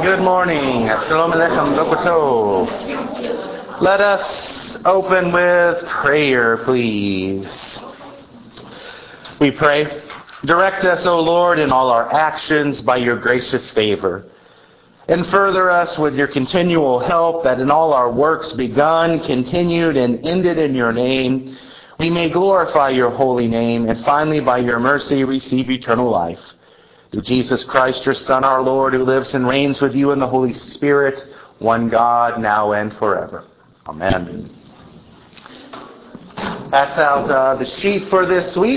Good morning. Shalom Aleichem. Boker Tov. Let us open with prayer, please. We pray. Direct us, O Lord, in all our actions by your gracious favor. And further us with your continual help, that in all our works begun, continued, and ended in your name, we may glorify your holy name, and finally by your mercy receive eternal life. Through Jesus Christ, your Son, our Lord, who lives and reigns with you in the Holy Spirit, one God, now and forever. Amen. Pass out the sheet for this week.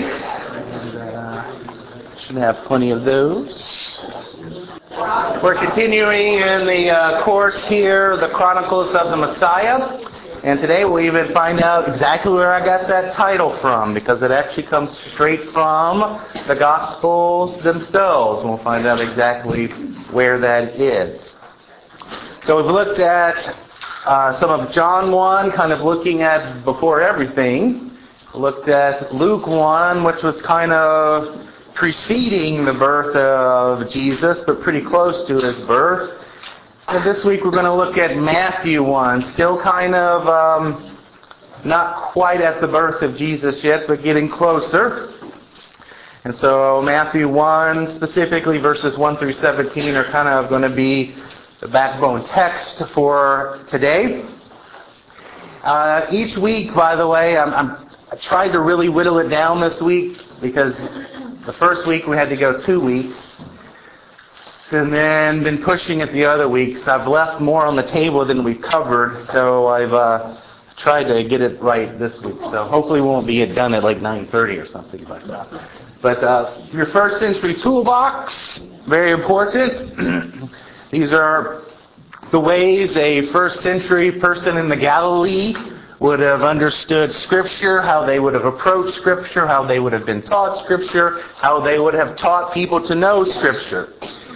Should have plenty of those. We're continuing in the course here, the Chronicles of the Messiah. And today we'll even find out exactly where I got that title from, because it actually comes straight from the Gospels themselves. And we'll find out exactly where that is. So we've looked at some of John 1, kind of looking at before everything. Looked at Luke 1, which was kind of preceding the birth of Jesus, but pretty close to his birth. And this week we're going to look at Matthew 1, still kind of not quite at the birth of Jesus yet, but getting closer. And so Matthew 1, specifically verses 1 through 17, are kind of going to be the backbone text for today. Each week, by the way, I tried to really whittle it down this week, because the first week we had to go 2 weeks. And then been pushing it the other weeks. I've left more on the table than we've covered, so I've tried to get it right this week. So hopefully we won't be done at like 9:30 or something like that. But your first century toolbox, very important. These are the ways a first century person in the Galilee would have understood Scripture, how they would have approached Scripture, how they would have been taught Scripture, how they would have taught people to know Scripture.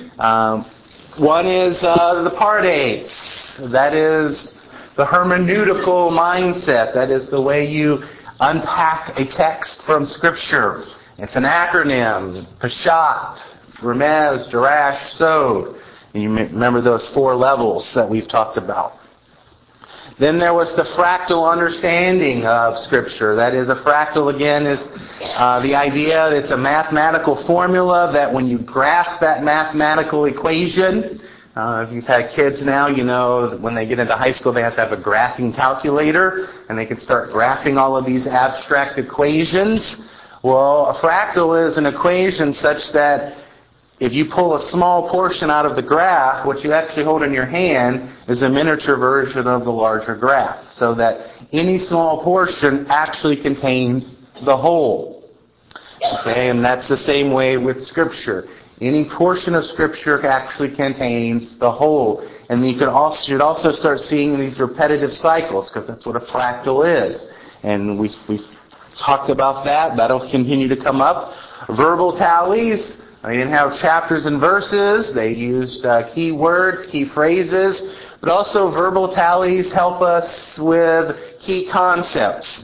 One is the pardes. That is the hermeneutical mindset. That is the way you unpack a text from Scripture. It's an acronym: Peshat, Remez, Darash, Sod. And you remember those 4 levels that we've talked about. Then there was the fractal understanding of Scripture. That is, a fractal, again, is the idea that it's a mathematical formula that when you graph that mathematical equation, if you've had kids now, you know when they get into high school they have to have a graphing calculator, and they can start graphing all of these abstract equations. Well, a fractal is an equation such that if you pull a small portion out of the graph, what you actually hold in your hand is a miniature version of the larger graph, so that any small portion actually contains the whole. Okay, and that's the same way with Scripture. Any portion of Scripture actually contains the whole. And you should also start seeing these repetitive cycles, because that's what a fractal is. And we've talked about that. That'll continue to come up. Verbal tallies. They didn't have chapters and verses. They used key words, key phrases. But also verbal tallies help us with key concepts.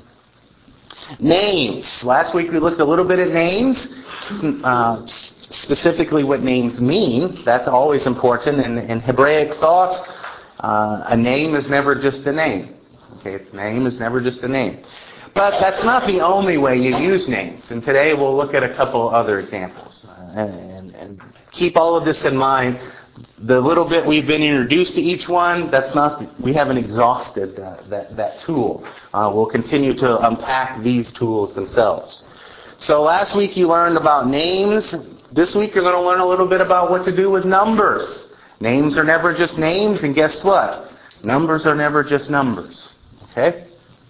Names. Last week we looked a little bit at names. Specifically what names mean. That's always important. In Hebraic thought, a name is never just a name. Okay, its name is never just a name. But that's not the only way you use names. And today we'll look at a couple other examples. And keep all of this in mind. The little bit we've been introduced to each one, we haven't exhausted that tool. We'll continue to unpack these tools themselves. So last week you learned about names. This week you're going to learn a little bit about what to do with numbers. Names are never just names, and guess what? Numbers are never just numbers. Okay?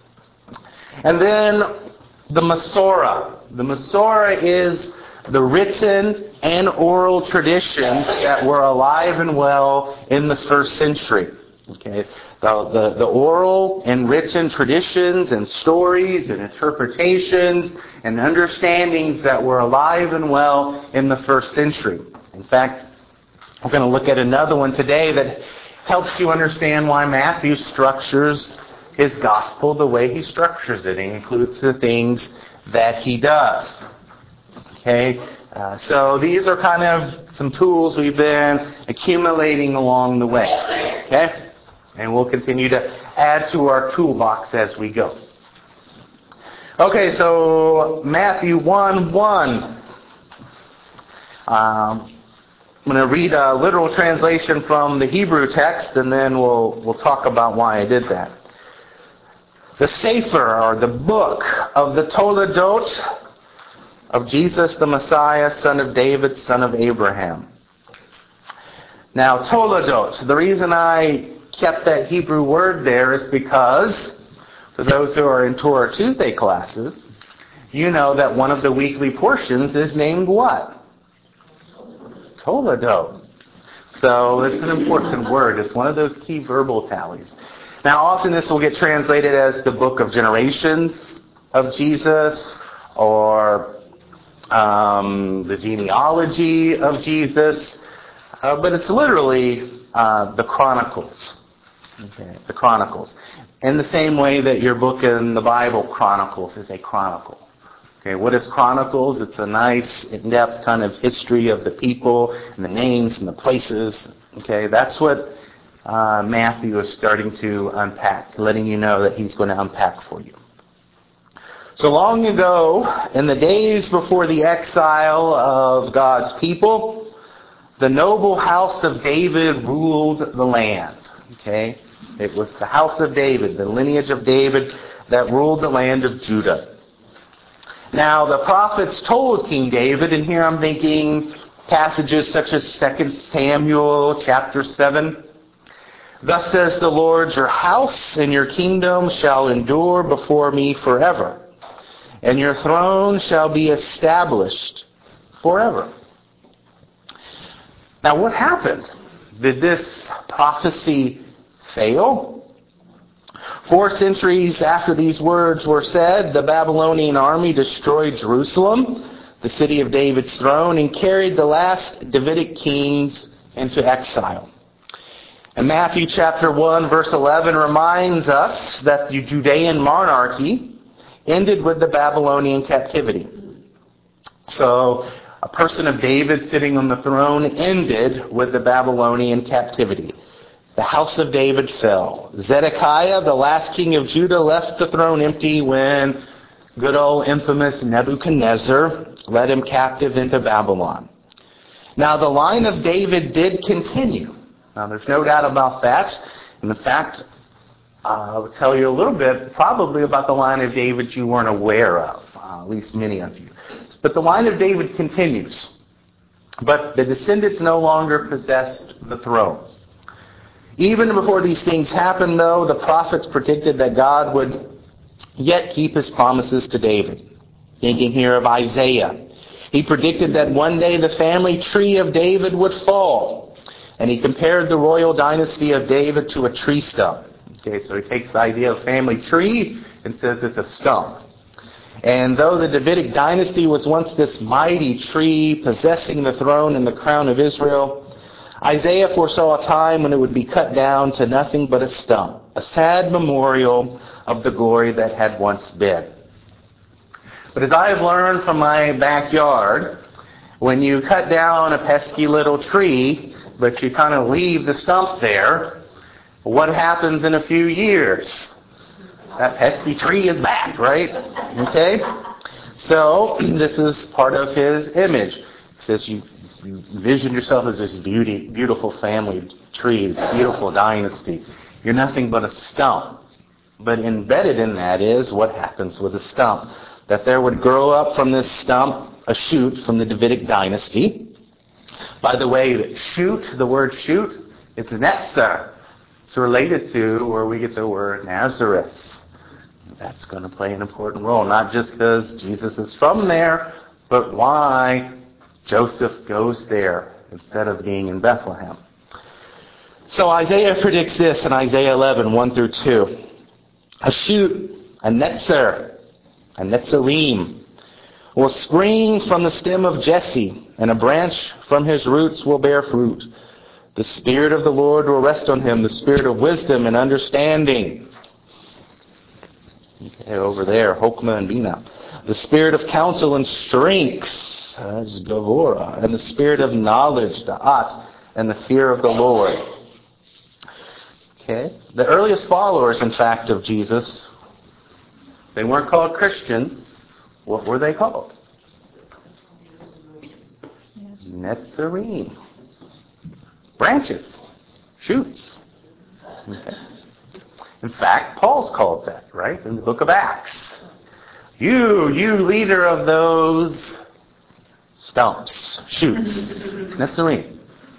And then the Masorah. The Masorah is the written and oral traditions that were alive and well in the first century. Okay, the oral and written traditions and stories and interpretations and understandings that were alive and well in the first century. In fact, we're going to look at another one today that helps you understand why Matthew structures his gospel the way he structures it. He includes the things that he does. Okay? So these are kind of some tools we've been accumulating along the way. Okay? And we'll continue to add to our toolbox as we go. Okay, so Matthew 1:1. I'm going to read a literal translation from the Hebrew text, and then we'll talk about why I did that. The Sefer, or the book of the Toledot of Jesus the Messiah, son of David, son of Abraham. Now, Toledot, the reason I kept that Hebrew word there is because, for those who are in Torah Tuesday classes, you know that one of the weekly portions is named what? Toledot. So it's an important word. It's one of those key verbal tallies. Now, often this will get translated as the book of generations of Jesus, or the genealogy of Jesus, but it's literally the Chronicles. Okay, the Chronicles. In the same way that your book in the Bible, Chronicles, is a chronicle. Okay, what is Chronicles? It's a nice, in-depth kind of history of the people and the names and the places. Okay, that's what Matthew is starting to unpack, letting you know that he's going to unpack for you. So long ago, in the days before the exile of God's people, the noble house of David ruled the land. Okay, it was the house of David, the lineage of David, that ruled the land of Judah. Now, the prophets told King David, and here I'm thinking passages such as 2 Samuel chapter 7. Thus says the Lord, your house and your kingdom shall endure before me forever, and your throne shall be established forever. Now, what happened? Did this prophecy fail? 4 centuries after these words were said, the Babylonian army destroyed Jerusalem, the city of David's throne, and carried the last Davidic kings into exile. And Matthew chapter 1, verse 11 reminds us that the Judean monarchy ended with the Babylonian captivity. So, a person of David sitting on the throne ended with the Babylonian captivity. The house of David fell. Zedekiah, the last king of Judah, left the throne empty when good old infamous Nebuchadnezzar led him captive into Babylon. Now, the line of David did continue. Now, there's no doubt about that. And in fact, I'll tell you a little bit, probably about the line of David you weren't aware of, at least many of you. But the line of David continues. But the descendants no longer possessed the throne. Even before these things happened, though, the prophets predicted that God would yet keep his promises to David. Thinking here of Isaiah. He predicted that one day the family tree of David would fall. And he compared the royal dynasty of David to a tree stump. Okay, so he takes the idea of family tree and says it's a stump. And though the Davidic dynasty was once this mighty tree possessing the throne and the crown of Israel, Isaiah foresaw a time when it would be cut down to nothing but a stump, a sad memorial of the glory that had once been. But as I have learned from my backyard, when you cut down a pesky little tree, but you kind of leave the stump there, what happens in a few years? That pesky tree is back, right? Okay? So, this is part of his image. He says you envision yourself as this beautiful family tree, this beautiful dynasty. You're nothing but a stump. But embedded in that is what happens with a stump. That there would grow up from this stump a shoot from the Davidic dynasty. By the way, shoot, the word shoot, it's Netzer. It's related to where we get the word Nazareth. That's going to play an important role, not just because Jesus is from there, but why Joseph goes there instead of being in Bethlehem. So Isaiah predicts this in Isaiah 11, 1 through 2. A shoot, a netzer, a netzarim, will spring from the stem of Jesse, and a branch from his roots will bear fruit. The Spirit of the Lord will rest on him, the Spirit of wisdom and understanding. Okay, over there, Hokmah and Binah. The Spirit of counsel and strength, Gavura, and the spirit of knowledge, Da'at, and the fear of the Lord. Okay? The earliest followers, in fact, of Jesus, they weren't called Christians. What were they called? Netzarim. Branches. Shoots. Okay. In fact, Paul's called that, right? In the book of Acts. You leader of those stumps, shoots. Netzarim.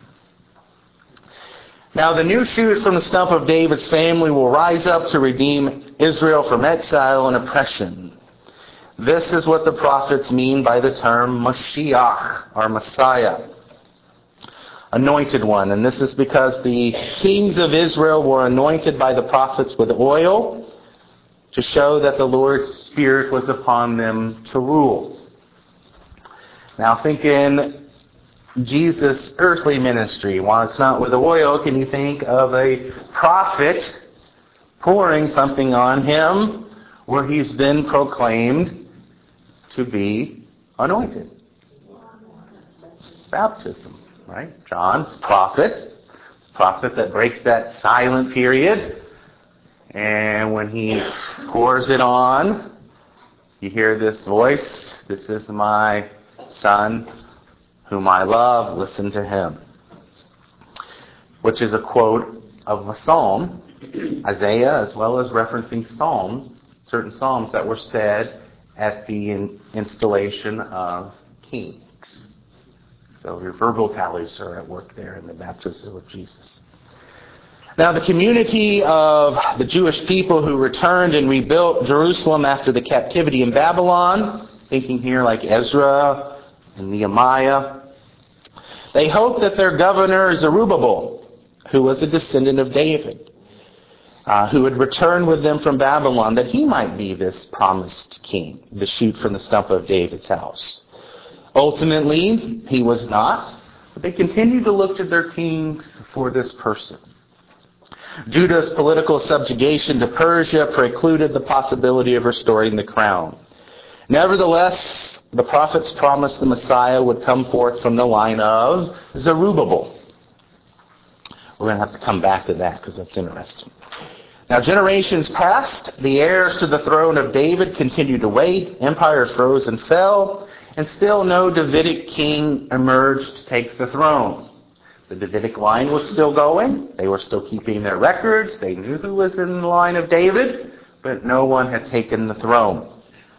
Now the new shoots from the stump of David's family will rise up to redeem Israel from exile and oppression. This is what the prophets mean by the term Mashiach, or Messiah, anointed one. And this is because the kings of Israel were anointed by the prophets with oil to show that the Lord's Spirit was upon them to rule. Now think in Jesus' earthly ministry. While it's not with oil, can you think of a prophet pouring something on him where he's been proclaimed to be anointed? Baptism, right? John's prophet that breaks that silent period. And when he pours it on, you hear this voice, "This is my Son, whom I love, listen to him." Which is a quote of a psalm, Isaiah, as well as referencing psalms, certain psalms that were said at the installation of kings. So your verbal tallies are at work there in the baptism of Jesus. Now the community of the Jewish people who returned and rebuilt Jerusalem after the captivity in Babylon, thinking here like Ezra and Nehemiah, they hoped that their governor Zerubbabel, who was a descendant of David, who had returned with them from Babylon, that he might be this promised king, the shoot from the stump of David's house. Ultimately, he was not, but they continued to look to their kings for this person. Judah's political subjugation to Persia precluded the possibility of restoring the crown. Nevertheless, the prophets promised the Messiah would come forth from the line of Zerubbabel. We're going to have to come back to that because that's interesting. Now, generations passed. The heirs to the throne of David continued to wait. Empires rose and fell. And still no Davidic king emerged to take the throne. The Davidic line was still going. They were still keeping their records. They knew who was in the line of David. But no one had taken the throne.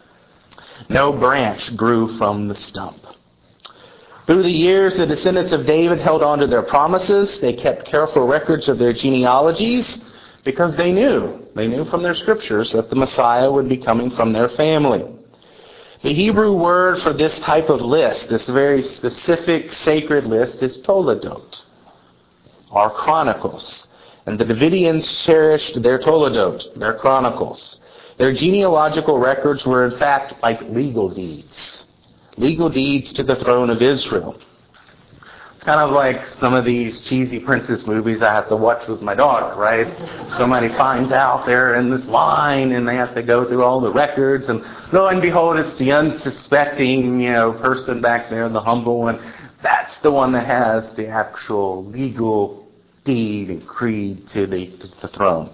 No branch grew from the stump. Through the years, the descendants of David held on to their promises. They kept careful records of their genealogies because they knew from their scriptures that the Messiah would be coming from their family. The Hebrew word for this type of list, this very specific sacred list, is Toledot, or chronicles. And the Davidians cherished their Toledot, their chronicles. Their genealogical records were in fact like legal deeds to the throne of Israel. It's kind of like some of these cheesy princess movies I have to watch with my daughter, right? Somebody finds out they're in this line and they have to go through all the records, and lo and behold, it's the unsuspecting, person back there, the humble one. That's the one that has the actual legal deed and creed to the throne.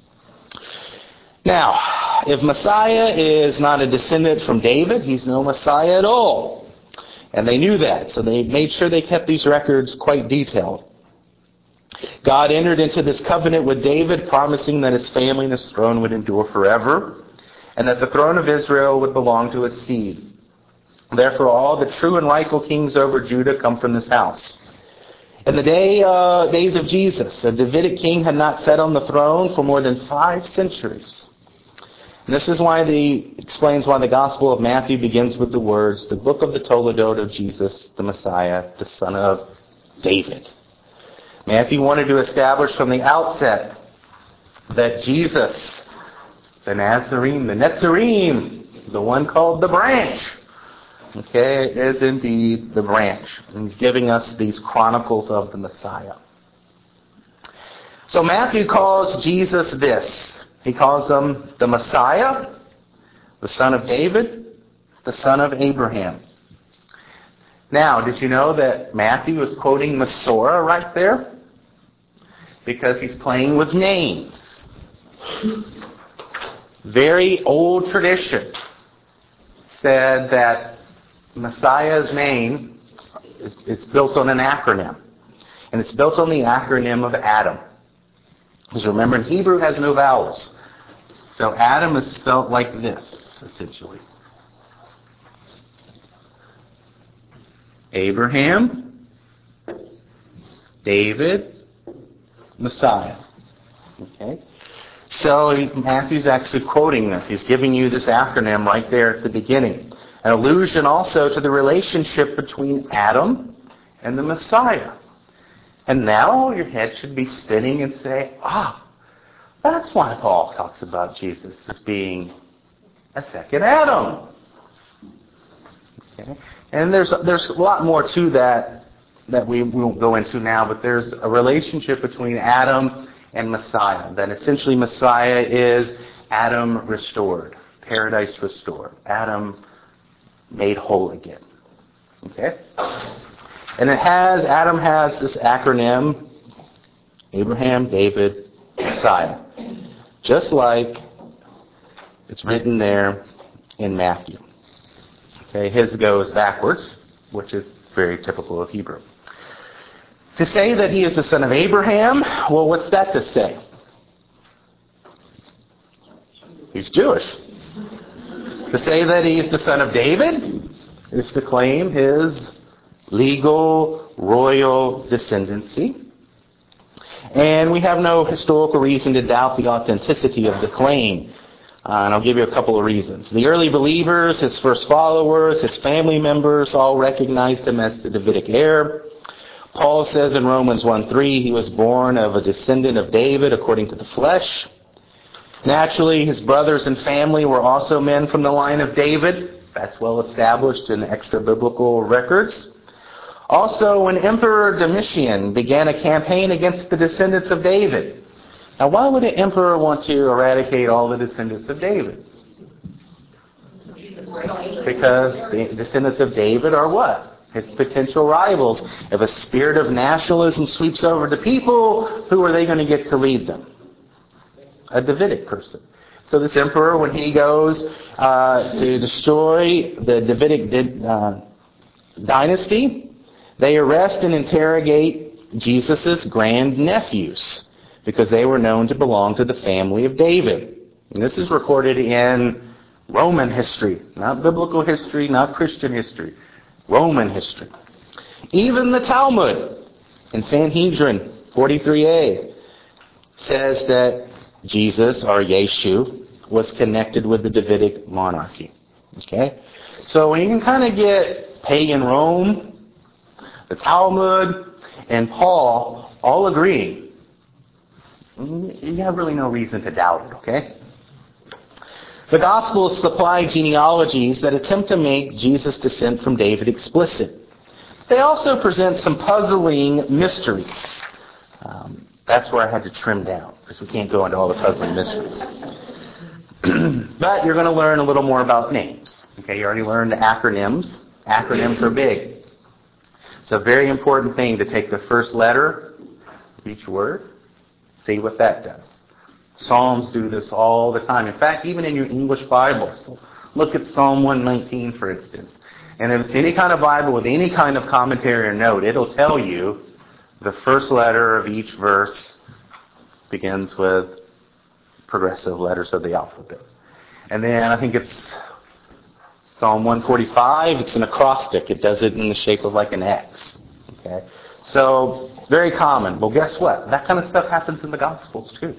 Now, if Messiah is not a descendant from David, he's no Messiah at all. And they knew that, so they made sure they kept these records quite detailed. God entered into this covenant with David, promising that his family and his throne would endure forever, and that the throne of Israel would belong to his seed. Therefore, all the true and rightful kings over Judah come from this house. In the days of Jesus, a Davidic king had not sat on the throne for more than 5 centuries. And this is explains why the Gospel of Matthew begins with the words, the book of the Toledot of Jesus, the Messiah, the son of David. Matthew wanted to establish from the outset that Jesus, the Nazarene, the Netzarim, the one called the branch, is indeed the branch. And he's giving us these chronicles of the Messiah. So Matthew calls Jesus this. He calls him the Messiah, the son of David, the son of Abraham. Now, did you know that Matthew is quoting Masorah right there? Because he's playing with names. Very old tradition said that Messiah's name is built on an acronym. And it's built on the acronym of Adam. Because remember, in Hebrew it has no vowels. So Adam is spelt like this, essentially. Abraham, David, Messiah. Okay? So Matthew's actually quoting this. He's giving you this acronym right there at the beginning. An allusion also to the relationship between Adam and the Messiah. And now your head should be spinning and say, that's why Paul talks about Jesus as being a second Adam. Okay? And there's a lot more to that we won't go into now, but there's a relationship between Adam and Messiah. That essentially Messiah is Adam restored, paradise restored, Adam made whole again. Okay? And Adam has this acronym, Abraham, David, Messiah. Just like it's written there in Matthew. Okay, his goes backwards, which is very typical of Hebrew. To say that he is the son of Abraham, well, what's that to say? He's Jewish. To say that he's the son of David is to claim his legal, royal descendancy. And we have no historical reason to doubt the authenticity of the claim. And I'll give you a couple of reasons. The early believers, his first followers, his family members all recognized him as the Davidic heir. Paul says in Romans 1:3, he was born of a descendant of David according to the flesh. Naturally, his brothers and family were also men from the line of David. That's well established in extra-biblical records. Also, when Emperor Domitian began a campaign against the descendants of David. Now, why would an emperor want to eradicate all the descendants of David? Because the descendants of David are what? His potential rivals. If a spirit of nationalism sweeps over the people, who are they going to get to lead them? A Davidic person. So this emperor, when he goes to destroy the Davidic dynasty, they arrest and interrogate Jesus' grandnephews because they were known to belong to the family of David. And this is recorded in Roman history, not biblical history, not Christian history. Roman history. Even the Talmud in Sanhedrin 43a says that Jesus, or Yeshu, was connected with the Davidic monarchy. Okay? So when you can kind of get pagan Rome, the Talmud, and Paul all agreeing, you have really no reason to doubt it, okay? The Gospels supply genealogies that attempt to make Jesus' descent from David explicit. They also present some puzzling mysteries. That's where I had to trim down, because we can't go into all the puzzling mysteries. But you're going to learn a little more about names. Okay, you already learned acronyms. Acronyms are big. It's a very important thing to take the first letter of each word, see what that does. Psalms do this all the time. In fact, even in your English Bibles, look at Psalm 119, for instance. And if it's any kind of Bible with any kind of commentary or note, it'll tell you the first letter of each verse begins with progressive letters of the alphabet. And then I think it's Psalm 145, it's an acrostic. It does it in the shape of like an X. Okay? So, very common. Well, guess what? That kind of stuff happens in the Gospels too.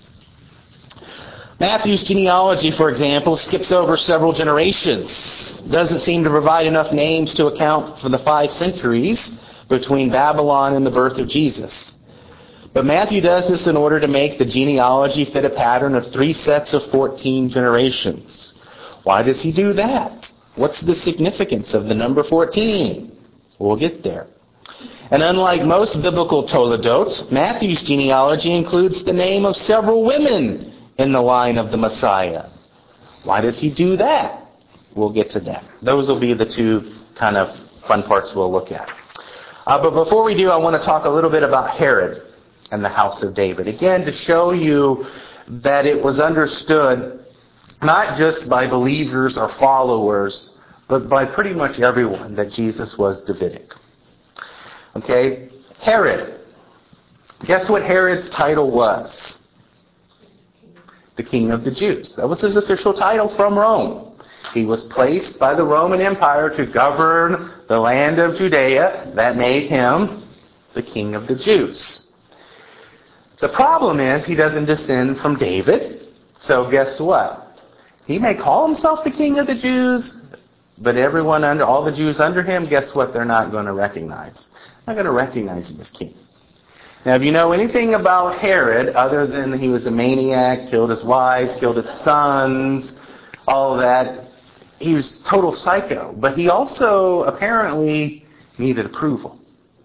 Matthew's genealogy, for example, skips over several generations. Doesn't seem to provide enough names to account for the 5 centuries between Babylon and the birth of Jesus. But Matthew does this in order to make the genealogy fit a pattern of 3 sets of 14 generations. Why does he do that? What's the significance of the number 14? We'll get there. And unlike most biblical toledot, Matthew's genealogy includes the name of several women in the line of the Messiah. Why does he do that? We'll get to that. Those will be the 2 kind of fun parts we'll look at. But before we do, I want to talk a little bit about Herod and the house of David. Again, to show you that it was understood not just by believers or followers, but by pretty much everyone that Jesus was Davidic. Okay? Herod. Guess what Herod's title was? The King of the Jews. That was his official title from Rome. He was placed by the Roman Empire to govern the land of Judea. That made him the King of the Jews. The problem is he doesn't descend from David. So guess what? He may call himself the King of the Jews, but all the Jews under him, guess what they're not going to recognize? They're not going to recognize him as king. Now, if you know anything about Herod, other than he was a maniac, killed his wives, killed his sons, all of that, he was total psycho. But he also apparently needed approval.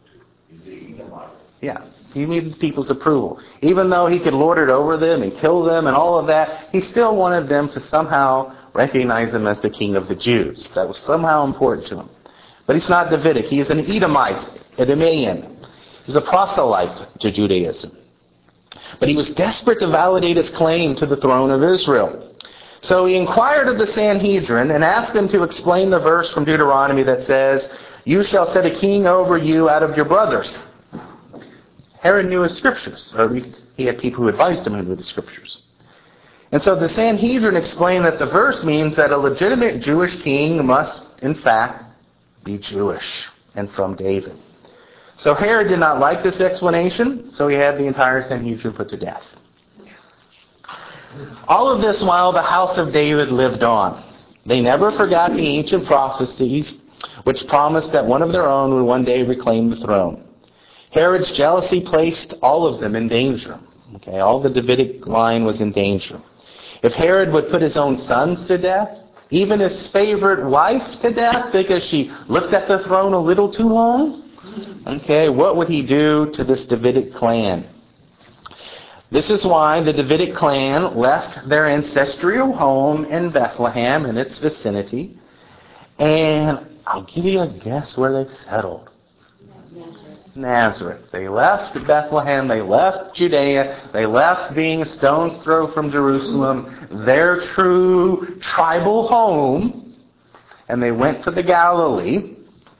Yeah, he needed people's approval. Even though he could lord it over them and kill them and all of that, he still wanted them to somehow recognize him as the King of the Jews. That was somehow important to him. But he's not Davidic. He is an Edomite, Edomian. He was a proselyte to Judaism. But he was desperate to validate his claim to the throne of Israel. So he inquired of the Sanhedrin and asked them to explain the verse from Deuteronomy that says, "You shall set a king over you out of your brothers." Herod knew his scriptures, or at least he had people who advised him who knew the scriptures. And so the Sanhedrin explained that the verse means that a legitimate Jewish king must, in fact, be Jewish and from David. So Herod did not like this explanation, so he had the entire Sanhedrin put to death. All of this while the house of David lived on. They never forgot the ancient prophecies which promised that one of their own would one day reclaim the throne. Herod's jealousy placed all of them in danger. Okay, all the Davidic line was in danger. If Herod would put his own sons to death, even his favorite wife to death because she looked at the throne a little too long, okay, what would he do to this Davidic clan? This is why the Davidic clan left their ancestral home in Bethlehem and its vicinity. And I'll give you a guess where they settled. Nazareth. They left Bethlehem, they left Judea, they left being a stone's throw from Jerusalem, their true tribal home, and they went to the Galilee.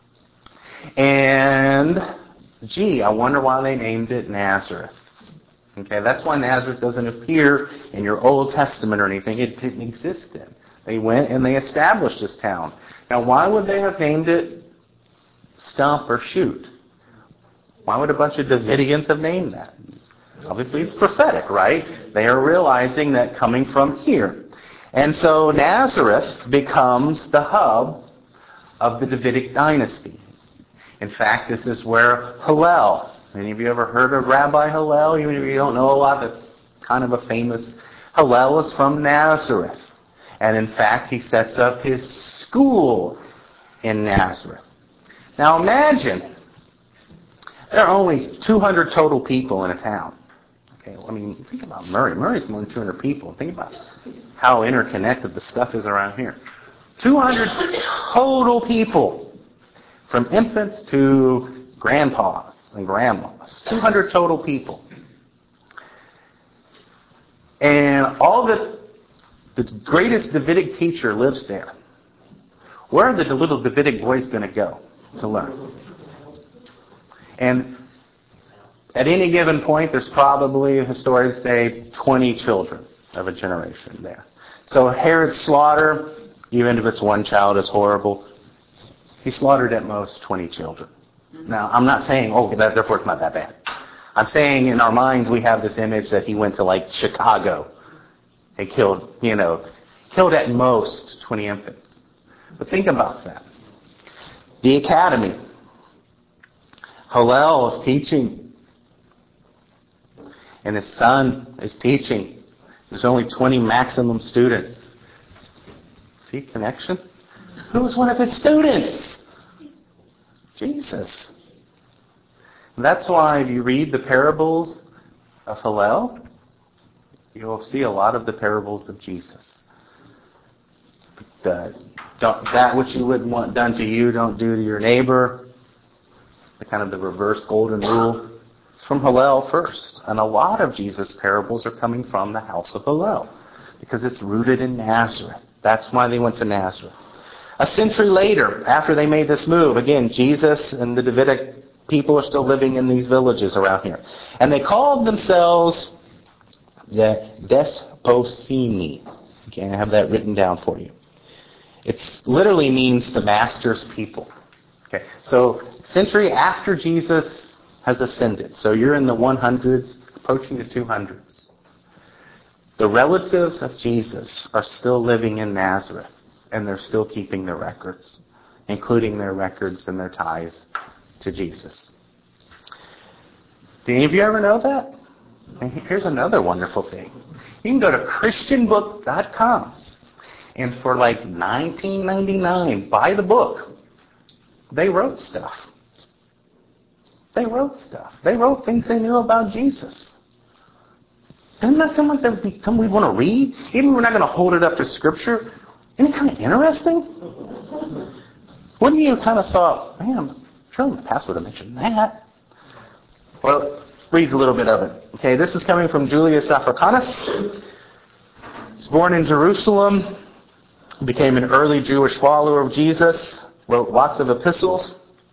And, I wonder why they named it Nazareth. Okay, that's why Nazareth doesn't appear in your Old Testament or anything. It didn't exist then. They went and they established this town. Now, why would they have named it Stump or Shoot? Why would a bunch of Davidians have named that? Obviously, it's prophetic, right? They are realizing that coming from here. And so Nazareth becomes the hub of the Davidic dynasty. In fact, this is where Hillel, any of you ever heard of Rabbi Hillel? Even if you don't know a lot, that's kind of a famous. Hillel is from Nazareth. And in fact, he sets up his school in Nazareth. Now imagine, there are only 200 total people in a town. Okay, I mean, think about Murray. Murray's more than 200 people. Think about how interconnected the stuff is around here. 200 total people, from infants to grandpas and grandmas. 200 total people. And all the greatest Davidic teacher lives there. Where are the little Davidic boys going to go to learn? And at any given point, there's probably, historians say, 20 children of a generation there. So Herod's slaughter, even if it's one child, is horrible. He slaughtered at most 20 children. Now, I'm not saying, therefore it's not that bad. I'm saying in our minds we have this image that he went to like Chicago. He killed at most 20 infants. But think about that. The academy. Hillel is teaching. And his son is teaching. There's only 20 maximum students. See connection? Who was one of his students? Jesus. And that's why if you read the parables of Hillel, you'll see a lot of the parables of Jesus. that which you wouldn't want done to you, don't do to your neighbor. The reverse golden rule. It's from Hillel first. And a lot of Jesus' parables are coming from the house of Hillel because it's rooted in Nazareth. That's why they went to Nazareth. A century later, after they made this move, again, Jesus and the Davidic people are still living in these villages around here. And they called themselves the Desposyni. Okay, I have that written down for you. It literally means the master's people. Okay, so century after Jesus has ascended, so you're in the 100s, approaching the 200s. The relatives of Jesus are still living in Nazareth, and they're still keeping their records, including their records and their ties to Jesus. Did any of you ever know that? And here's another wonderful thing. You can go to christianbook.com, and for like $19.99, buy the book. They wrote stuff. They wrote things they knew about Jesus. Doesn't that sound like that would be something we want to read? Even if we're not going to hold it up to Scripture. Isn't it kind of interesting? Wouldn't you kind of thought, man, I'm sure the pastor would have mentioned that. Well, read a little bit of it. Okay, this is coming from Julius Africanus. He was born in Jerusalem, became an early Jewish follower of Jesus, wrote lots of epistles.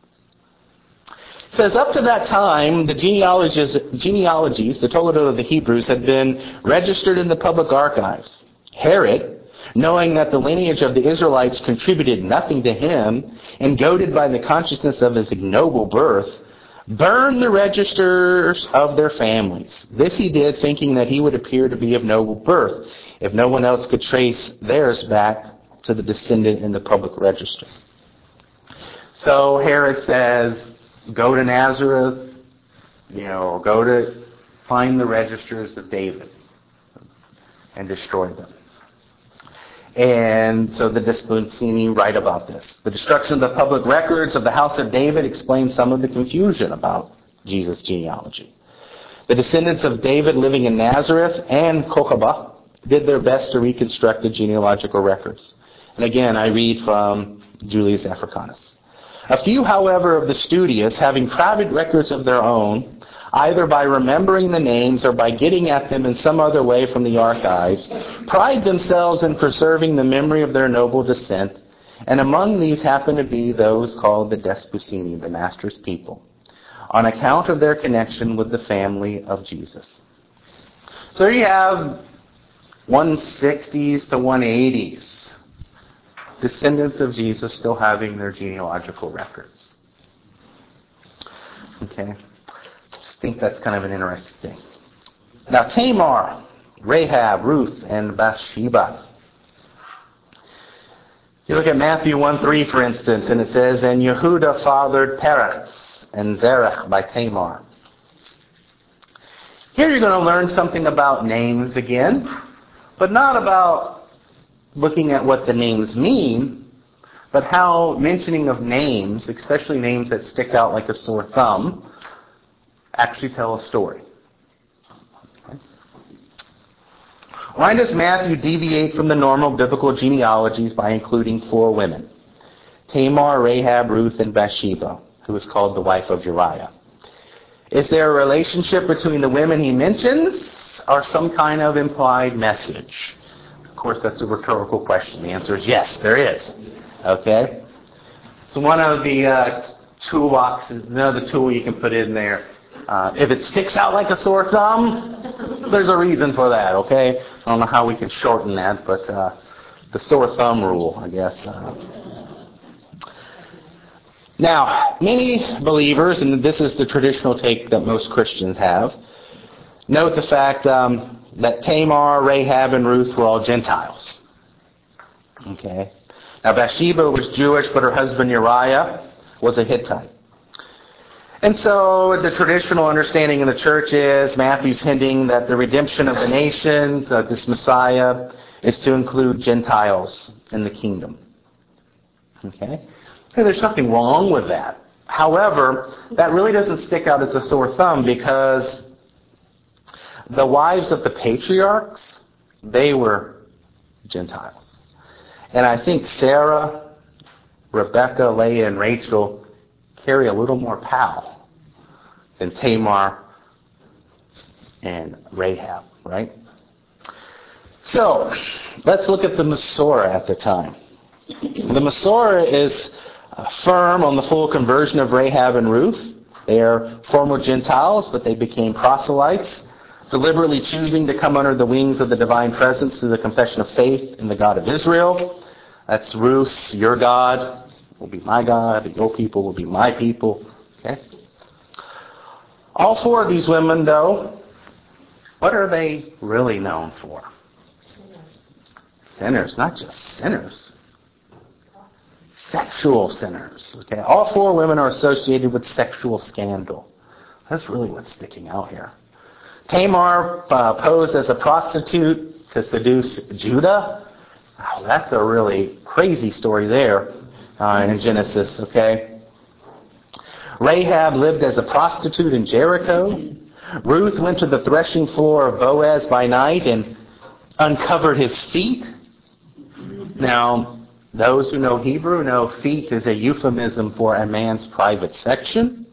It says, up to that time, the genealogies, the Toledot of the Hebrews, had been registered in the public archives. Herod, knowing that the lineage of the Israelites contributed nothing to him, and goaded by the consciousness of his ignoble birth, burned the registers of their families. This he did, thinking that he would appear to be of noble birth, if no one else could trace theirs back to the descendant in the public register. So Herod says, go to Nazareth, go to find the registers of David and destroy them. And so the Desposyni write about this. The destruction of the public records of the house of David explains some of the confusion about Jesus' genealogy. The descendants of David living in Nazareth and Kokheba did their best to reconstruct the genealogical records. And again, I read from Julius Africanus. A few, however, of the studious, having private records of their own, either by remembering the names or by getting at them in some other way from the archives, pride themselves in preserving the memory of their noble descent, and among these happen to be those called the Desposyni, the master's people, on account of their connection with the family of Jesus. So you have 160s to 180s. Descendants of Jesus still having their genealogical records. Okay? Just think that's kind of an interesting thing. Now Tamar, Rahab, Ruth, and Bathsheba. You look at Matthew 1:3, for instance, and it says, and Yehuda fathered Peretz and Zerach by Tamar. Here you're going to learn something about names again, but not about looking at what the names mean, but how mentioning of names, especially names that stick out like a sore thumb, actually tell a story. Okay. Why does Matthew deviate from the normal biblical genealogies by including 4 women? Tamar, Rahab, Ruth, and Bathsheba, who is called the wife of Uriah. Is there a relationship between the women he mentions, or some kind of implied message? Of course, that's a rhetorical question. The answer is yes, there is. Okay? So one of the toolboxes, another tool you can put in there, if it sticks out like a sore thumb, there's a reason for that, okay? I don't know how we can shorten that, but the sore thumb rule, I guess. Now, many believers, and this is the traditional take that most Christians have, note the fact that Tamar, Rahab, and Ruth were all Gentiles. Okay. Now Bathsheba was Jewish, but her husband Uriah was a Hittite. And so the traditional understanding in the church is Matthew's hinting that the redemption of the nations, this Messiah, is to include Gentiles in the kingdom. Okay. So there's nothing wrong with that. However, that really doesn't stick out as a sore thumb because the wives of the patriarchs, they were Gentiles. And I think Sarah, Rebecca, Leah, and Rachel carry a little more power than Tamar and Rahab, right? So, let's look at the Masorah at the time. The Masorah is firm on the full conversion of Rahab and Ruth. They are former Gentiles, but they became proselytes, deliberately choosing to come under the wings of the divine presence through the confession of faith in the God of Israel. That's Ruth's, your God will be my God, your people will be my people. Okay? All four of these women, though, what are they really known for? Sinners, not just sinners. Sexual sinners. Okay, all four women are associated with sexual scandal. That's really what's sticking out here. Tamar posed as a prostitute to seduce Judah. Oh, that's a really crazy story there in Genesis. Okay. Rahab lived as a prostitute in Jericho. Ruth went to the threshing floor of Boaz by night and uncovered his feet. Now, those who know Hebrew know feet is a euphemism for a man's private section.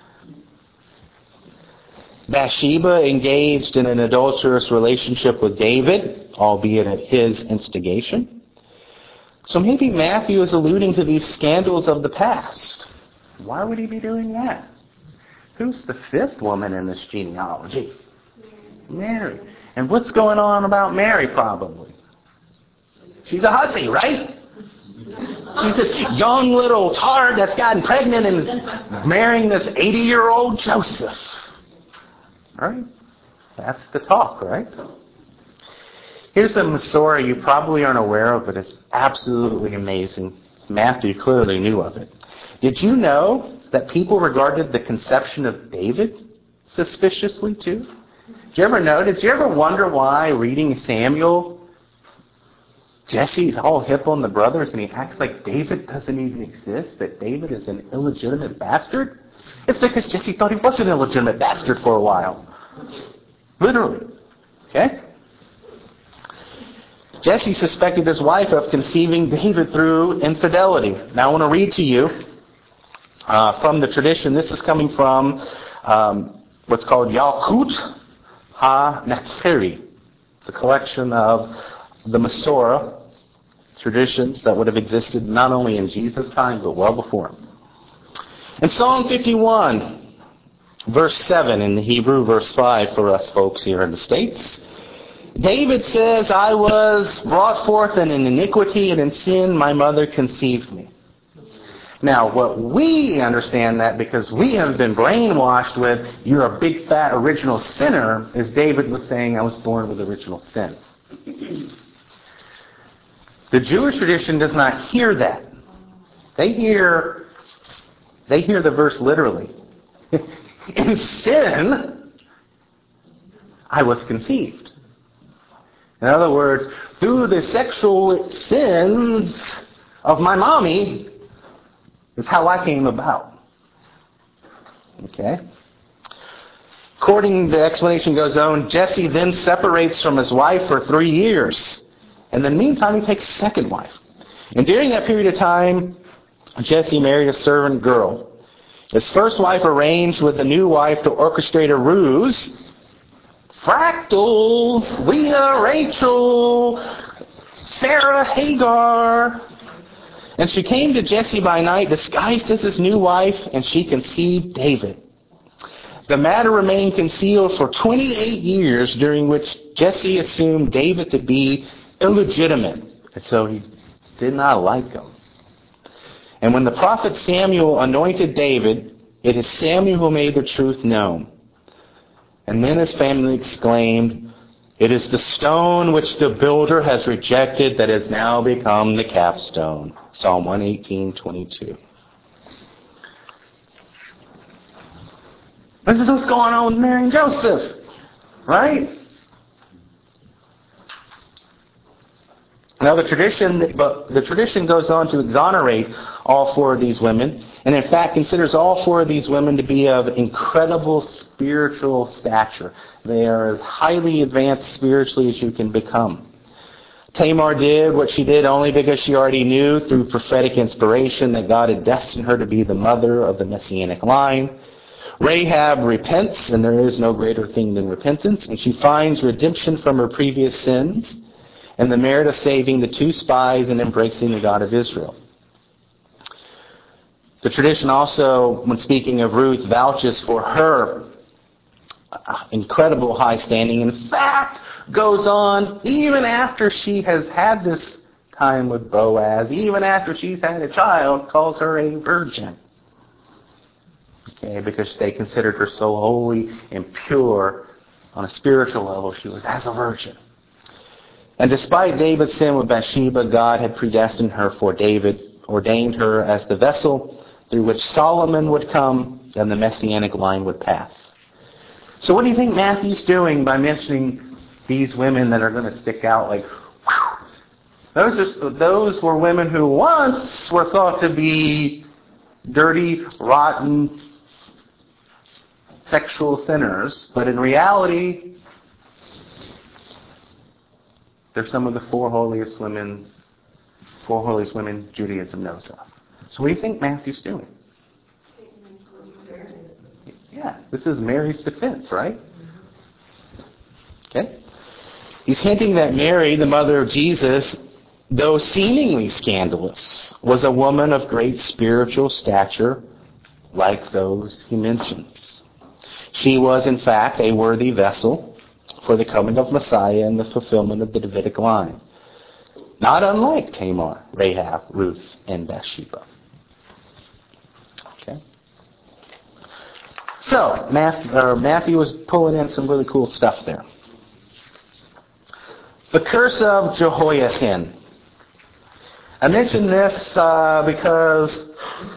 Bathsheba engaged in an adulterous relationship with David, albeit at his instigation. So maybe Matthew is alluding to these scandals of the past. Why would he be doing that? Who's the fifth woman in this genealogy? Mary. And what's going on about Mary, probably? She's a hussy, right? She's this young little tard that's gotten pregnant and is marrying this 80-year-old Joseph. Right? That's the talk, right? Here's a Masorah you probably aren't aware of, but it's absolutely amazing. Matthew clearly knew of it. Did you know that people regarded the conception of David suspiciously too? Did you ever wonder why reading Samuel, Jesse's all hip on the brothers and he acts like David doesn't even exist, that David is an illegitimate bastard? It's because Jesse thought he was an illegitimate bastard for a while. Literally. Okay? Jesse suspected his wife of conceiving David through infidelity. Now I want to read to you from the tradition. This is coming from what's called Yalkut HaNetziri. It's a collection of the Masorah traditions that would have existed not only in Jesus' time, but well before him. In Psalm 51, verse 7 in the Hebrew, verse 5 for us folks here in the States, David says, I was brought forth in an iniquity, and in sin my mother conceived me. Now, what we understand that because we have been brainwashed with, you're a big fat original sinner, is David was saying, I was born with original sin. The Jewish tradition does not hear that. They hear the verse literally. In sin, I was conceived. In other words, through the sexual sins of my mommy is how I came about. Okay? According, the explanation goes on, Jesse then separates from his wife for 3 years. And in the meantime, he takes a second wife. And during that period of time, Jesse married a servant girl. His first wife arranged with the new wife to orchestrate a ruse. Fractals, Leah, Rachel, Sarah, Hagar. And she came to Jesse by night, disguised as his new wife, and she conceived David. The matter remained concealed for 28 years, during which Jesse assumed David to be illegitimate. And so he did not like him. And when the prophet Samuel anointed David, it is Samuel who made the truth known. And then his family exclaimed, it is the stone which the builder has rejected that has now become the capstone. Psalm 118:22. This is what's going on with Mary and Joseph, right? Now the tradition goes on to exonerate all four of these women, and in fact considers all four of these women to be of incredible spiritual stature. They are as highly advanced spiritually as you can become. Tamar did what she did only because she already knew through prophetic inspiration that God had destined her to be the mother of the Messianic line. Rahab repents, and there is no greater thing than repentance, and she finds redemption from her previous sins and the merit of saving the two spies and embracing the God of Israel. The tradition also, when speaking of Ruth, vouches for her incredible high standing. In fact, goes on even after she has had this time with Boaz, even after she's had a child, calls her a virgin. Okay, because they considered her so holy and pure on a spiritual level, she was as a virgin. And despite David's sin with Bathsheba, God had predestined her for David, ordained her as the vessel through which Solomon would come and the Messianic line would pass. So what do you think Matthew's doing by mentioning these women that are going to stick out like, whew? Those were women who once were thought to be dirty, rotten, sexual sinners, but in reality, they're some of the four holiest women Judaism knows of. So what do you think Matthew's doing? Yeah, this is Mary's defense, right? Okay. He's hinting that Mary, the mother of Jesus, though seemingly scandalous, was a woman of great spiritual stature, like those he mentions. She was, in fact, a worthy vessel for the coming of Messiah and the fulfillment of the Davidic line. Not unlike Tamar, Rahab, Ruth, and Bathsheba. Okay. So, Matthew was pulling in some really cool stuff there. The curse of Jehoiakim. I mention this because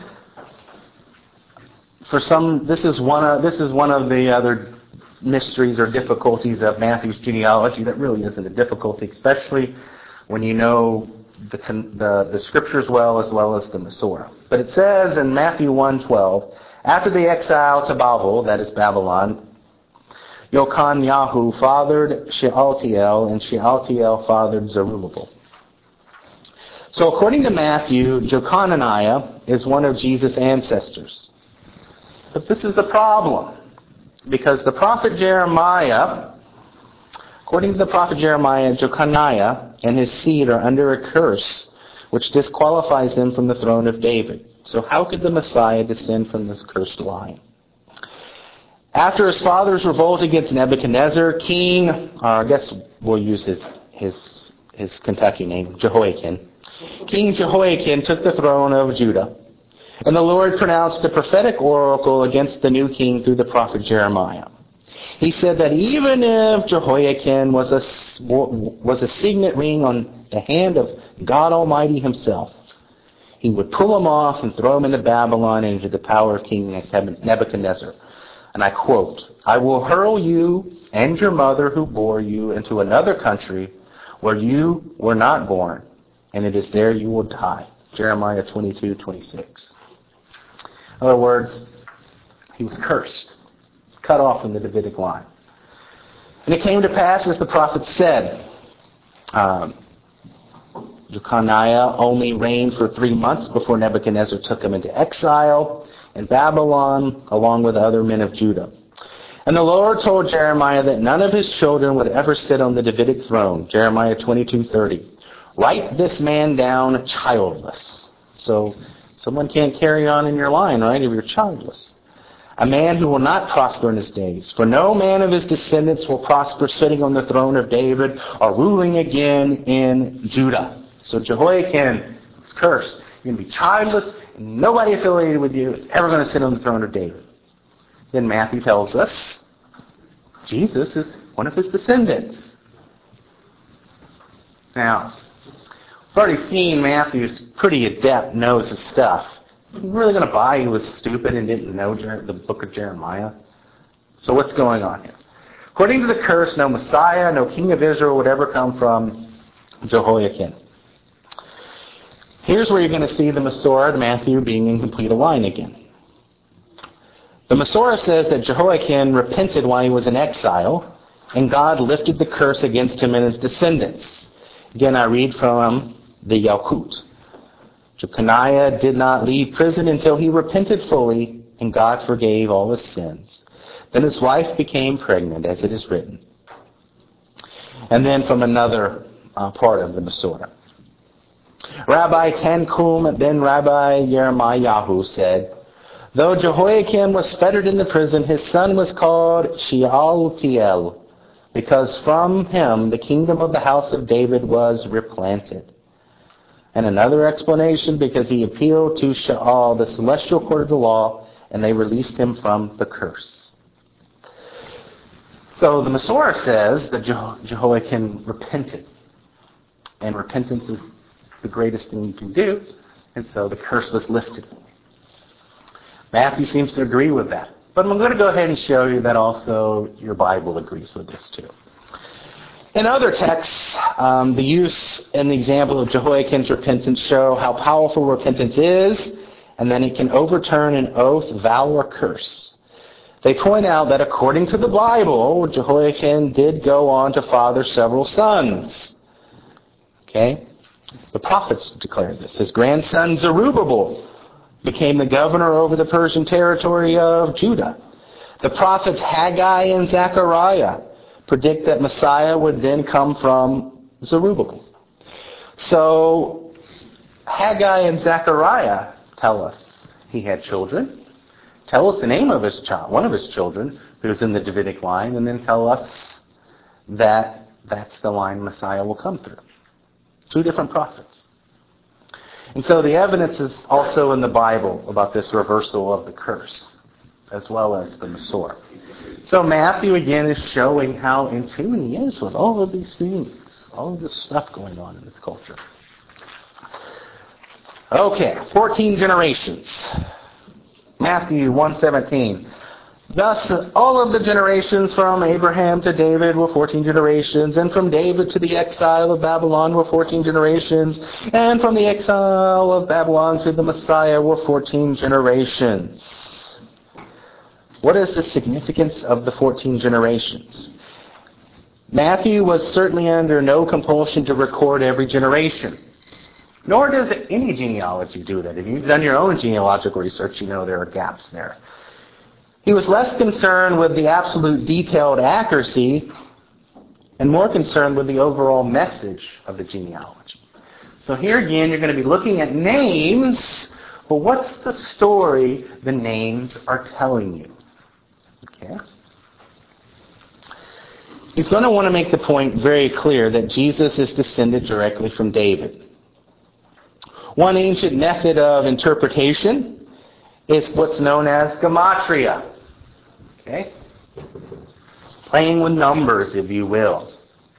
this is one of the other mysteries or difficulties of Matthew's genealogy that really isn't a difficulty, especially when you know the scriptures well as the Masorah. But it says in Matthew 1:12, after the exile to Babel, that is Babylon, Yochanyahu fathered Shealtiel, and Shealtiel fathered Zerubbabel. So according to Matthew, Jeconiah is one of Jesus' ancestors. But this is the problem, because the prophet Jeremiah, according to the prophet Jeremiah, Jeconiah and his seed are under a curse which disqualifies them from the throne of David. So how could the Messiah descend from this cursed line? After his father's revolt against Nebuchadnezzar, I guess we'll use his Kentucky name, Jehoiakim. King Jehoiakim took the throne of Judah. And the Lord pronounced a prophetic oracle against the new king through the prophet Jeremiah. He said that even if Jehoiakim was a signet ring on the hand of God Almighty himself, he would pull him off and throw him into Babylon and into the power of King Nebuchadnezzar. And I quote, I will hurl you and your mother who bore you into another country where you were not born, and it is there you will die. Jeremiah 22:26. In other words, he was cursed, cut off from the Davidic line. And it came to pass, as the prophet said, Jeconiah only reigned for 3 months before Nebuchadnezzar took him into exile in Babylon, along with other men of Judah. And the Lord told Jeremiah that none of his children would ever sit on the Davidic throne. Jeremiah 22:30. Write this man down childless. So someone can't carry on in your line, right, if you're childless. A man who will not prosper in his days. For no man of his descendants will prosper sitting on the throne of David or ruling again in Judah. So Jehoiakim is cursed. You're going to be childless, and nobody affiliated with you is ever going to sit on the throne of David. Then Matthew tells us Jesus is one of his descendants. Now, we've already seen Matthew's pretty adept, knows his stuff. You're really going to buy he was stupid and didn't know the book of Jeremiah? So what's going on here? According to the curse, no Messiah, no king of Israel would ever come from Jehoiakim. Here's where you're going to see the Masorah of Matthew being in complete line again. The Masorah says that Jehoiakim repented while he was in exile, and God lifted the curse against him and his descendants. Again, I read from the Yalkut. Jeconiah did not leave prison until he repented fully, and God forgave all his sins. Then his wife became pregnant, as it is written. And then from another part of the Masorah. Rabbi Tanchum ben Rabbi Yeremiah said, though Jehoiakim was fettered in the prison, his son was called Shealtiel, because from him the kingdom of the house of David was replanted. And another explanation, because he appealed to Shaul, the celestial court of the law, and they released him from the curse. So the Masorah says that Jehoiakim repented. And repentance is the greatest thing you can do. And so the curse was lifted. Matthew seems to agree with that. But I'm going to go ahead and show you that also your Bible agrees with this too. In other texts, the use and the example of Jehoiakim's repentance show how powerful repentance is, and then it can overturn an oath, vow, or curse. They point out that according to the Bible, Jehoiakim did go on to father several sons. Okay? The prophets declared this. His grandson Zerubbabel became the governor over the Persian territory of Judah. The prophets Haggai and Zechariah predict that Messiah would then come from Zerubbabel. So Haggai and Zechariah tell us he had children. Tell us the name of his child, one of his children, who's in the Davidic line, and then tell us that that's the line Messiah will come through. Two different prophets. And so the evidence is also in the Bible about this reversal of the curse, as well as the Masorah. So Matthew again is showing how in tune he is with all of these things, all of this stuff going on in this culture. Okay, 14 generations. Matthew 1:17. Thus, all of the generations from Abraham to David were 14 generations, and from David to the exile of Babylon were 14 generations, and from the exile of Babylon to the Messiah were 14 generations. What is the significance of the 14 generations? Matthew was certainly under no compulsion to record every generation. Nor does any genealogy do that. If you've done your own genealogical research, you know there are gaps there. He was less concerned with the absolute detailed accuracy and more concerned with the overall message of the genealogy. So here again, you're going to be looking at names, but what's the story the names are telling you? Okay. He's going to want to make the point very clear that Jesus is descended directly from David. One ancient method of interpretation is what's known as gematria. Okay? Playing with numbers, if you will.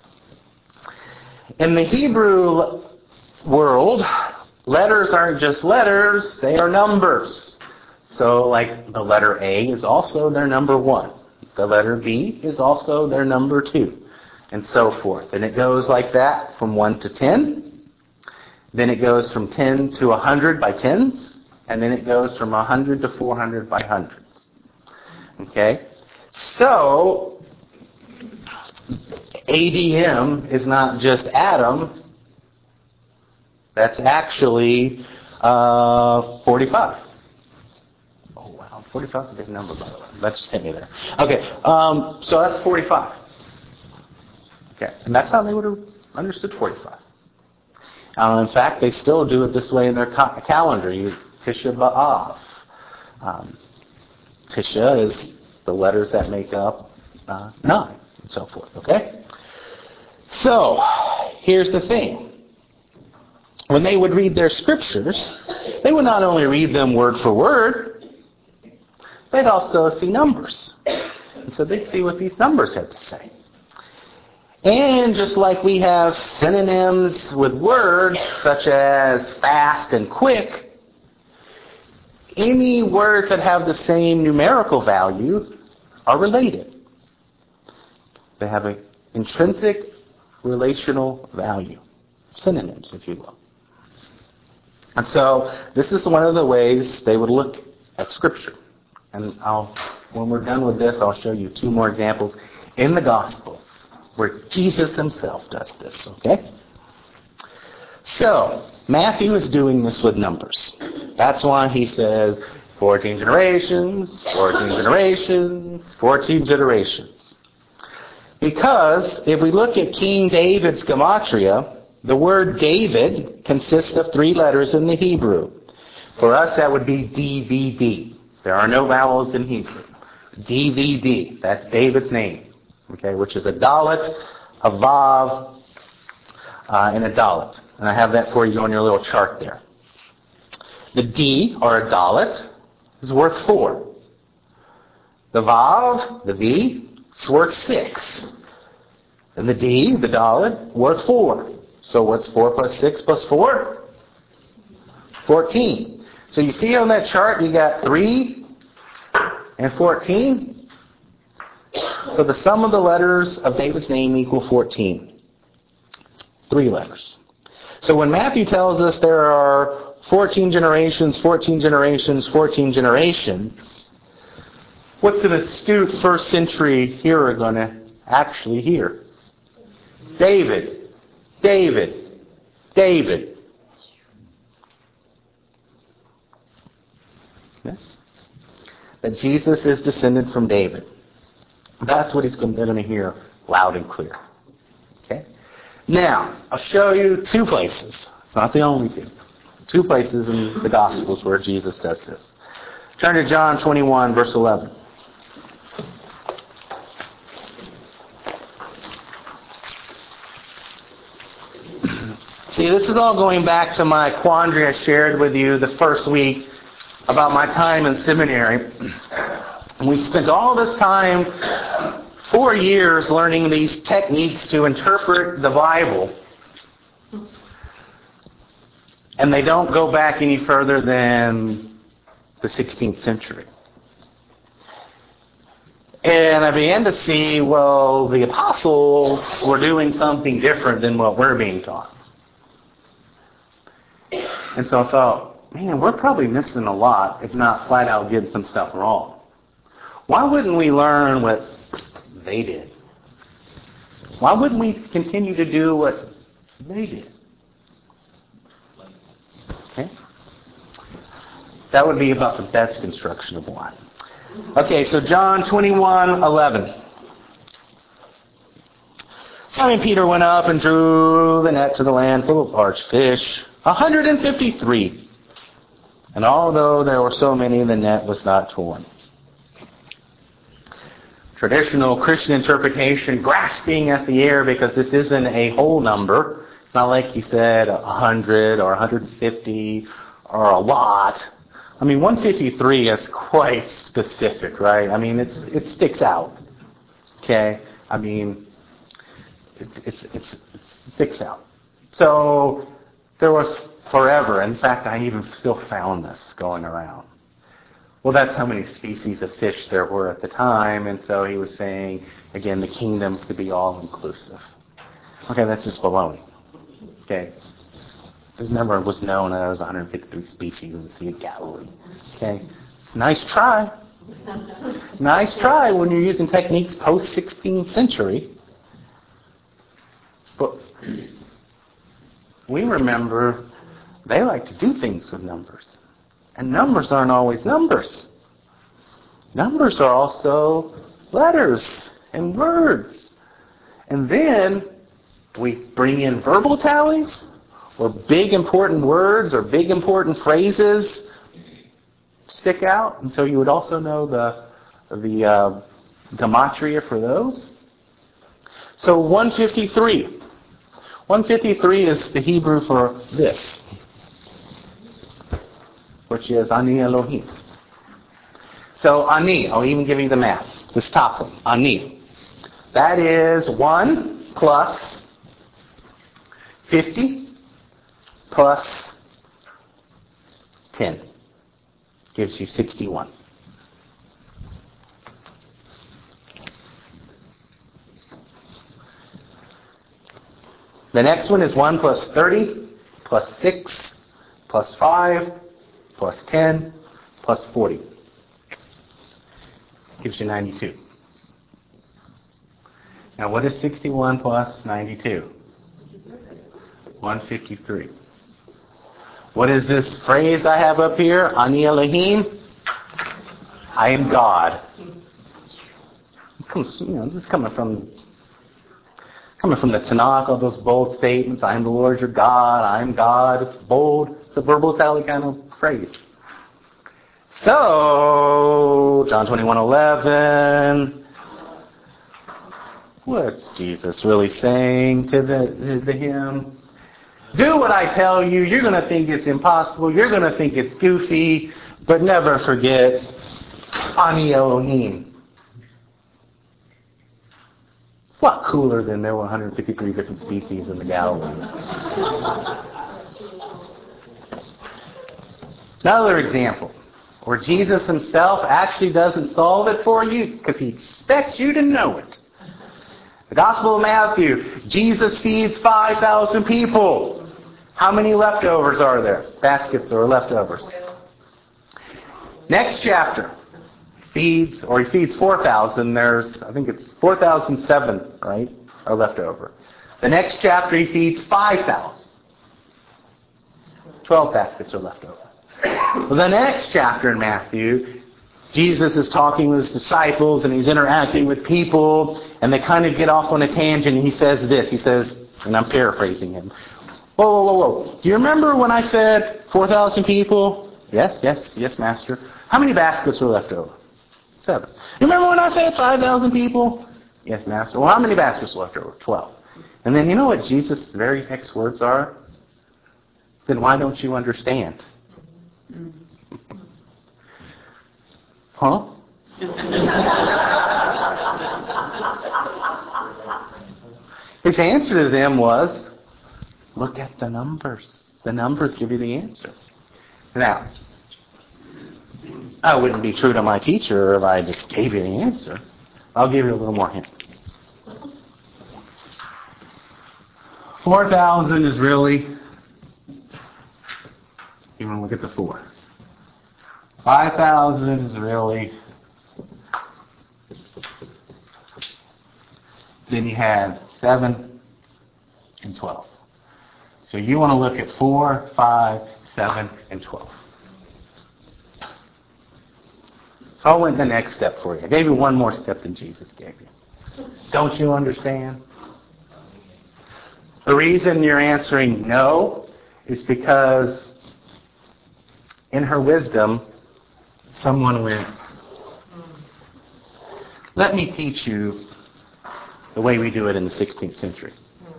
In the Hebrew world, letters aren't just letters, they are numbers. So, like, the letter A is also their number 1. The letter B is also their number 2. And so forth. And it goes like that from 1 to 10. Then it goes from 10 to 100 by tens. And then it goes from 100 to 400 by hundreds. Okay? So, ADM is not just Adam. That's actually 45. 45 is a big number, by the way. That just hit me there. Okay, so that's 45. Okay, and that's how they would have understood 45. In fact, they still do it this way in their calendar. Tisha B'Av. Tisha is the letters that make up 9, and so forth. Okay? So, here's the thing. When they would read their scriptures, they would not only read them word for word, they'd also see numbers. And so they'd see what these numbers had to say. And just like we have synonyms with words such as fast and quick, any words that have the same numerical value are related. They have an intrinsic relational value. Synonyms, if you will. And so this is one of the ways they would look at Scripture. And when we're done with this, I'll show you 2 more examples in the Gospels where Jesus himself does this, okay? So, Matthew is doing this with numbers. That's why he says 14 generations, 14 generations, 14 generations. Because if we look at King David's gematria, the word David consists of 3 letters in the Hebrew. For us, that would be DVD. There are no vowels in Hebrew. DVD, that's David's name, okay, which is a dalet, a vav, and a dalet. And I have that for you on your little chart there. The D, or a dalet, is worth 4. The vav, the V, is worth 6. And the D, the dalet, worth 4. So what's 4 plus 6 plus 4? 14. So you see on that chart you got 3 and 14. So the sum of the letters of David's name equal 14. 3 letters. So when Matthew tells us there are 14 generations, 14 generations, 14 generations, what's an astute first century hearer going to actually hear? David, David, David. Yeah? That Jesus is descended from David. That's what they're going to hear loud and clear. Okay? Now, I'll show you 2 places. It's not the only 2. 2 places in the Gospels where Jesus does this. Turn to John 21, verse 11. See, this is all going back to my quandary I shared with you the first week about my time in seminary. We spent all this time, 4 years, learning these techniques to interpret the Bible. And they don't go back any further than the 16th century. And I began to see, well, the apostles were doing something different than what we're being taught. And so I thought, man, we're probably missing a lot, if not flat out getting some stuff wrong. Why wouldn't we learn what they did? Why wouldn't we continue to do what they did? Okay? That would be about the best construction of one. Okay, so John 21:11. Simon Peter went up and drew the net to the land full of large fish, 153. And although there were so many, the net was not torn. Traditional Christian interpretation, grasping at the air because this isn't a whole number. It's not like he said 100 or 150 or a lot. I mean, 153 is quite specific, right? I mean, it sticks out. Okay? I mean, it sticks out. So there was forever. In fact, I even still found this going around. Well, that's how many species of fish there were at the time, and so he was saying, again, the kingdoms could be all-inclusive. Okay, that's just baloney. Okay? This number was known as 153 species in the Sea of Galilee. Okay? Nice try. Nice try when you're using techniques post-16th century. But we remember they like to do things with numbers. And numbers aren't always numbers. Numbers are also letters and words. And then we bring in verbal tallies or big important words or big important phrases stick out. And so you would also know the gematria for those. So 153. 153 is the Hebrew for this, which is Ani Elohim. So Ani, I'll even give you the math. This top one, Ani. That is 1 plus 50 plus 10. Gives you 61. The next one is 1 plus 30 plus 6 plus 5 plus 10 plus 40. Gives you 92. Now what is 61 plus 92? 153. What is this phrase I have up here? Ani Elohim. I am God. This is coming from the Tanakh, all those bold statements. I am the Lord your God. I am God. It's bold. It's a verbal tally kind of phrase. So, John 21:11. What's Jesus really saying to him? Do what I tell you. You're going to think it's impossible. You're going to think it's goofy. But never forget, Ani Elohim. It's a lot cooler than there were 153 different species in the Galilee. Another example where Jesus himself actually doesn't solve it for you because he expects you to know it. The Gospel of Matthew, Jesus feeds 5,000 people. How many leftovers are there? Baskets or leftovers. Next chapter, he feeds 4,000. I think it's 4,007, right, are left over. The next chapter, he feeds 5,000. 12 baskets are left over. Well, the next chapter in Matthew, Jesus is talking with his disciples and he's interacting with people and they kind of get off on a tangent and he says this. He says, and I'm paraphrasing him, Whoa. Do you remember when I fed 4,000 people? Yes, Master. How many baskets were left over? 7. You remember when I fed 5,000 people? Yes, Master. Well, how many baskets were left over? 12. And then you know what Jesus' very next words are? Then why don't you understand? Huh? His answer to them was, look at the numbers. The numbers give you the answer. Now, I wouldn't be true to my teacher if I just gave you the answer. I'll give you a little more hint. 4,000 is really, you want to look at the 4. 5,000 is really, then you have 7 and 12. So you want to look at 4, 5, 7, and 12. So I went the next step for you. I gave you one more step than Jesus gave you. Don't you understand? The reason you're answering no is because in her wisdom, someone went, let me teach you the way we do it in the 16th century.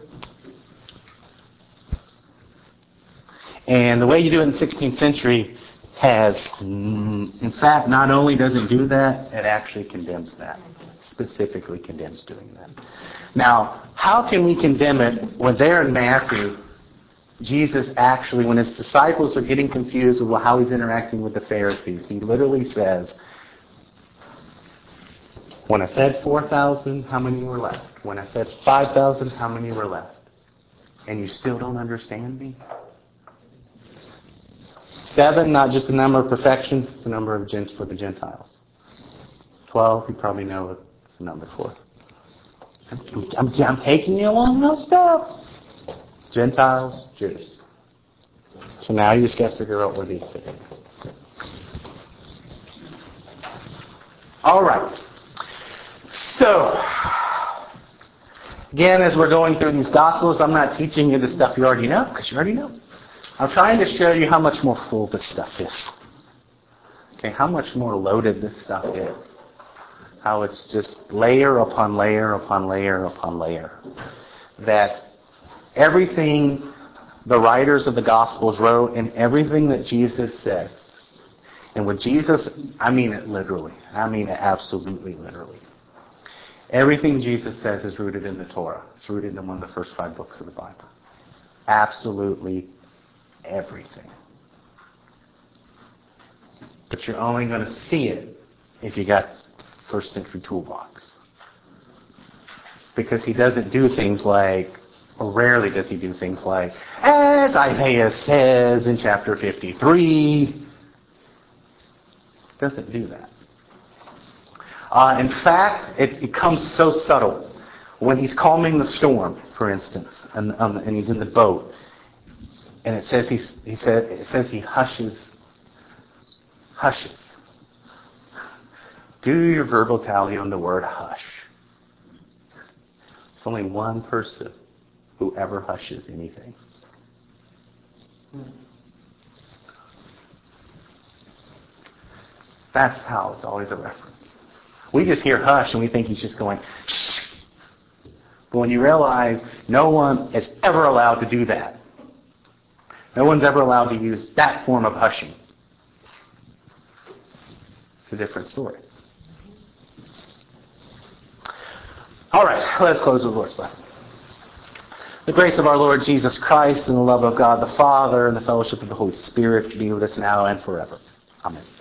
And the way you do it in the 16th century has, in fact, not only does it do that, it actually condemns that. Specifically condemns doing that. Now, how can we condemn it when there in Matthew, Jesus actually, when his disciples are getting confused with how he's interacting with the Pharisees, he literally says, when I fed 4,000, how many were left? When I fed 5,000, how many were left? And you still don't understand me? 7, not just a number of perfection, it's the number of for the Gentiles. 12, you probably know it's the number for. I'm taking you along those steps. Gentiles, Jews. So now you just got to figure out where these fit in. All right. So, again, as we're going through these Gospels, I'm not teaching you the stuff you already know, because you already know. I'm trying to show you how much more full this stuff is. Okay, how much more loaded this stuff is. How it's just layer upon layer upon layer upon layer. That everything the writers of the Gospels wrote and everything that Jesus says. And with Jesus, I mean it literally. I mean it absolutely literally. Everything Jesus says is rooted in the Torah. It's rooted in one of the first 5 books of the Bible. Absolutely everything. But you're only going to see it if you got first century toolbox. Because he doesn't do things like, or rarely does he do things like, as Isaiah says in chapter 53. Doesn't do that. In fact, it comes so subtle. When he's calming the storm, for instance, and he's in the boat, And it says he hushes. Do your verbal tally on the word hush. It's only one person who ever hushes anything. That's how it's always a reference. We just hear hush and we think he's just going shh. But when you realize no one is ever allowed to do that. No one's ever allowed to use that form of hushing. It's a different story. All right, let's close with the Lord's blessing. The grace of our Lord Jesus Christ and the love of God the Father and the fellowship of the Holy Spirit be with us now and forever. Amen.